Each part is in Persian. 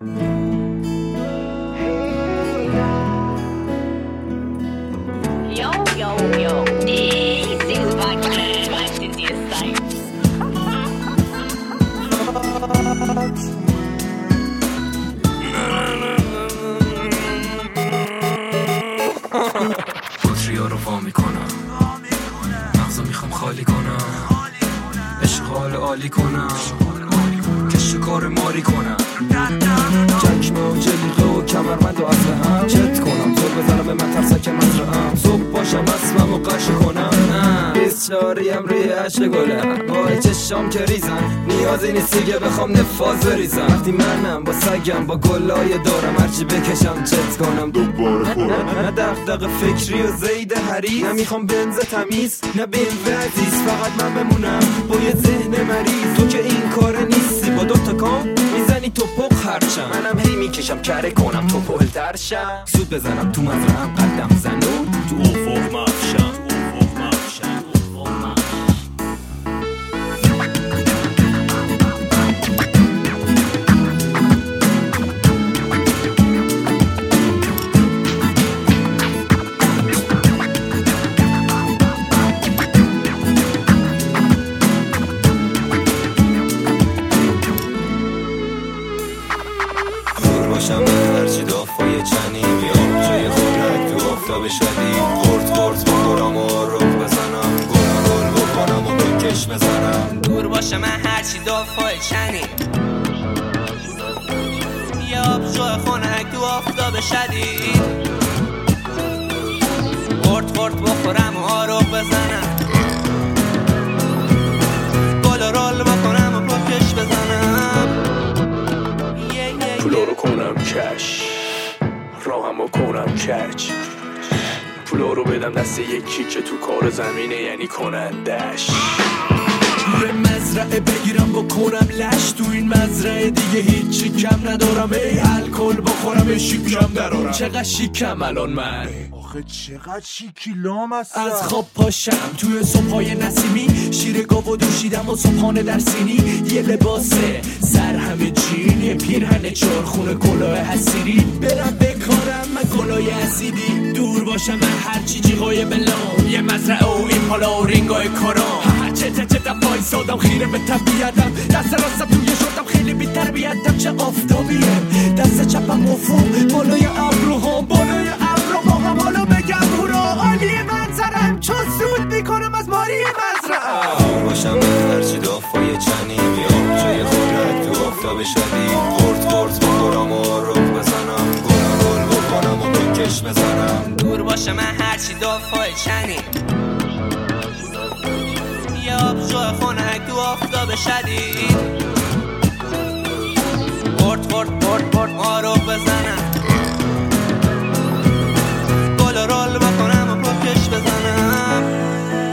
کتریا رو وا میکنم، مغزو میخوام خالی کنم، اشغال عالی کنم، کش کار ماری کنم، چکمه و جلیقه و کمربند و اصله هم چت کنم، زور بزنم به من ترسک مزرعم، صبح باشم اسمم و قش کنم، بیسچاریم روی عشق گلم، وای چشام که ریزن، نیازی نیست دیگه بخوام نفاذ بریزم، وقتی منم با سگم با گلای دارم، هرچی بکشم چت کنم دوباره خورم، نه دغدغه فکری و زید حریص، نمیخوام بنز تمیز نه BMW عزیز، فقط من بمونم با یه ذهن مریض، تو که این کار نیستی با دوتا کام میزنی تو پق هرچم، منم هی میکشم کره کنم تو پل درشم، سود بزنم تو مزرعم قدم زنون تو افق مفشم. باشم هرچی دافای چنی بیام جای خونک تو آفتاب شدی، قرط بخورم و رک بزنم، گل رول بکنم و بکش بزنم، دور باشم من هرچی دافای چنی بیام جای خونک تو آفتاب شدی، قرط بخورم و رک بزنم، گل رول بکنم و بکش بزنم، پولا رو کنم کش، راهمو کنم کج، پولا رو بدم دست یکی که تو کار زمینه یعنی کنندش، یه مزرعه بگیرم بکنم لش، تو این مزرعه دیگه هیچی کم ندارم، ای الکل بخورم شیکم درارم، چقدر شیکم الان من، آخه چقدر شیکی لام هستم، از خواب پاشم توی صبحای نسیمی، شیر گاو دوشیدم و صبحانه در سینی، یه لباسه سر همه جین، یه پیرهن چارخونه کلاه حسیری، برم بکارم من کلاه اسیدی، دور باشم من هرچی جیغای بلام، یه مزرعه و این پالا و رینگای کارام، چه وایسادم خیره به طبیعتم، دست راستم توی شدم خیلی بی تربیتم، چه آفتابیم دست چپم مفهوم، بالای ابروهام بالای ابروهام، حالا بگم هورا عالی منظرم، چون سود میکنم از ماری مزرعم، دور باشم هرچی دافای چنی بیام جای خونک تو آفتاب شدی، قرط بخورم و رک بزنم، گل رول بکنم و بکش بزنم، دور باشم من هرچی دافای چنی بیام جای خونک تو آفتاب شدید، قرط آروغ بزنم، گل رول بکنم و پکش بزنم،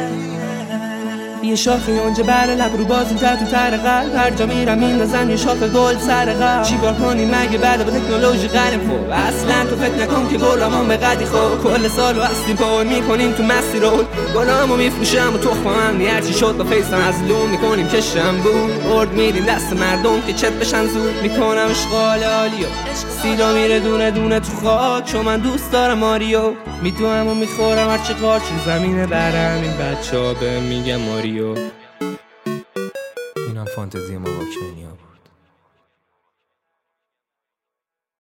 یه شاخه یونجه بر لب رو بازیم تو تر قلب، هر جا میرم میندازم یه شاخه گل سر قلب، چیکار کنیم مگه بعد با تکنولوژی غریم، خب اصلا تو فکر نکن که گلامون به قدی، خب کل سالو هستیم پاول میکنیم تو مستی رو، گلامو میفروشم و تخمم هرچی شد با فیسم از لون میکنیم که شنبون، ارد میدیم دست مردم که چت بشن زود، میکنم اشغال عالیو سیدا میره دونه دونه تو خاک، چون من دوست دارم ماریو، میدوام و میخورم هرچی قارچ رو زمینه برم، این بچه ها به میگم ماریو. اینم فانتزی ما واکمنی ها بود.